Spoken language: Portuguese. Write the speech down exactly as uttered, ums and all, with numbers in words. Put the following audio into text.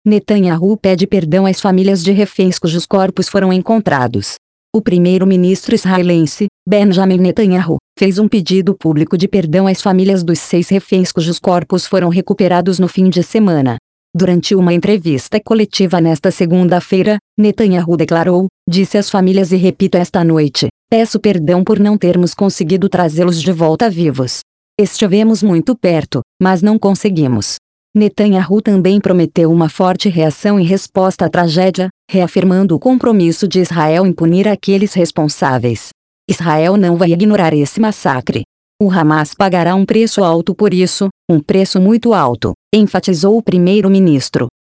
Netanyahu pede perdão às famílias de reféns cujos corpos foram encontrados. O primeiro-ministro israelense, Benjamin Netanyahu, fez um pedido público de perdão às famílias dos seis reféns cujos corpos foram recuperados no fim de semana. Durante uma entrevista coletiva nesta segunda-feira, Netanyahu declarou: "Disse às famílias e repito esta noite, peço perdão por não termos conseguido trazê-los de volta vivos. Estivemos muito perto, mas não conseguimos." Netanyahu também prometeu uma forte reação em resposta à tragédia, reafirmando o compromisso de Israel em punir aqueles responsáveis. Israel não vai ignorar esse massacre. O Hamas pagará um preço alto por isso, um preço muito alto, enfatizou o primeiro-ministro.